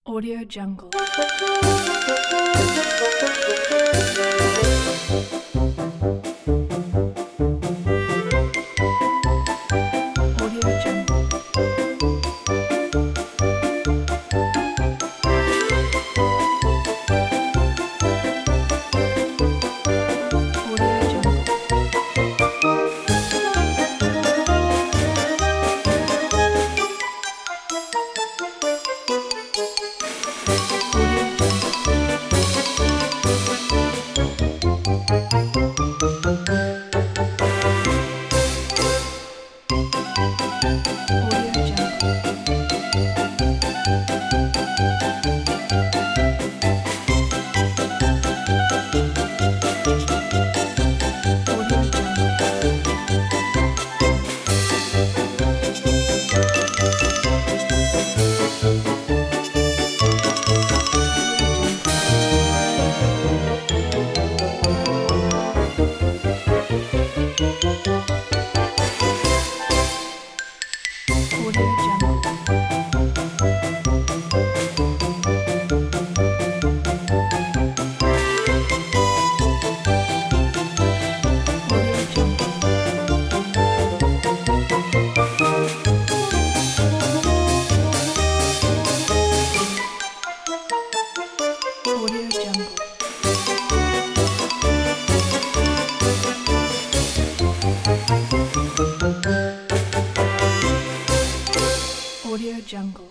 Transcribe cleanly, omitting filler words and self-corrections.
Audio Jungle. Audio Jungle. Audio Jungle. Audio Jungle. Audio Jungle. Audio Jungle. Audio Jungle. Audio Jungle. Audio Jungle.